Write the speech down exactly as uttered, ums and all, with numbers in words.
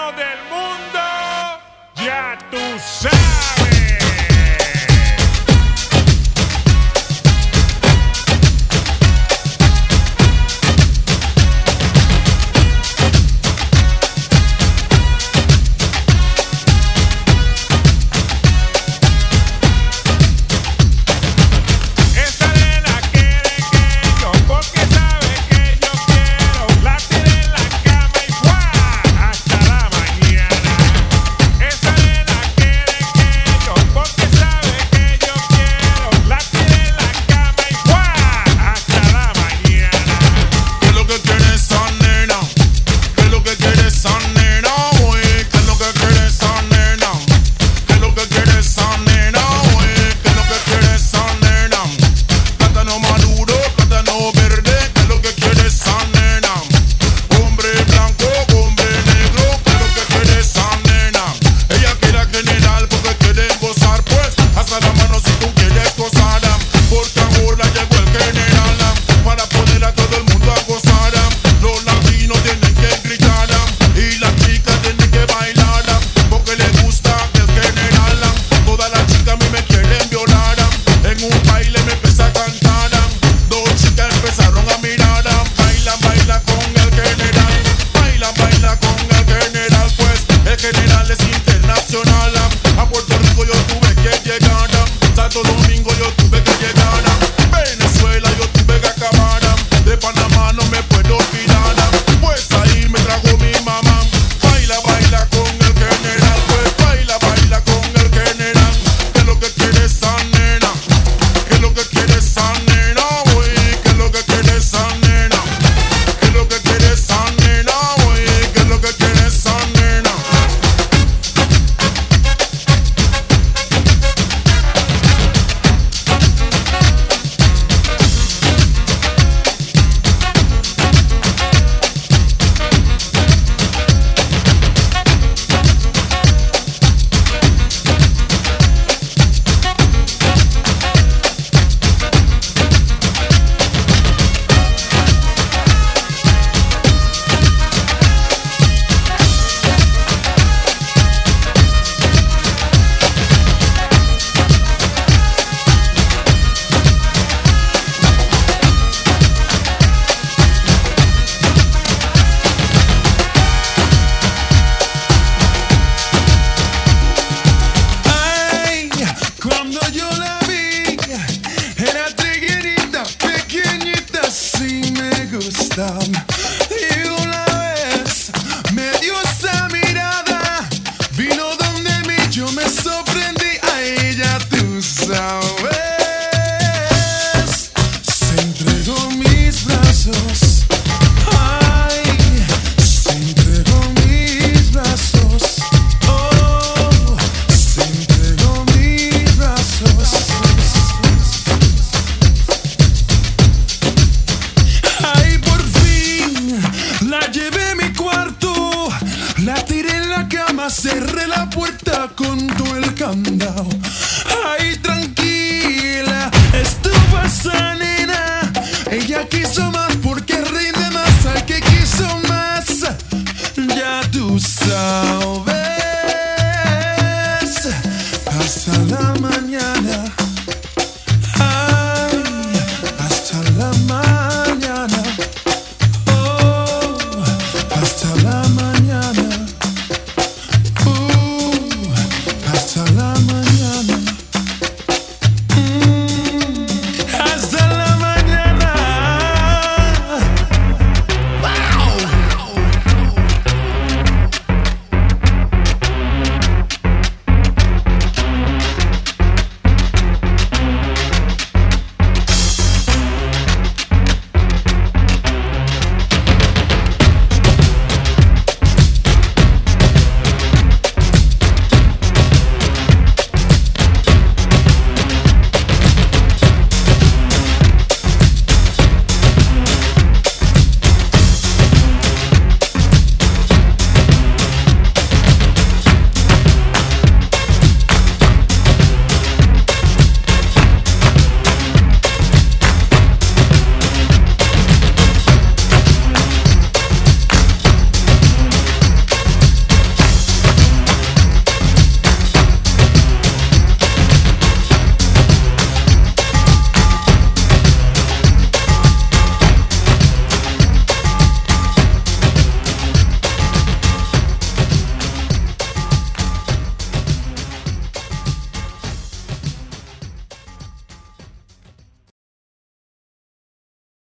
lado del mundo, ya tú sabes. Y una vez me dio esa mirada, vino donde mí, yo me sorprendí, a ella tú sabes. Se entregó mis brazos, ay, se entregó mis brazos, oh, se entregó mis brazos. La llevé a mi cuarto, la tiré en la cama, cerré la puerta con todo el candado. Ay, tranquila, estuvo esa nena. Ella quiso más porque rinde más. Ay, que quiso más, ya tú sabes.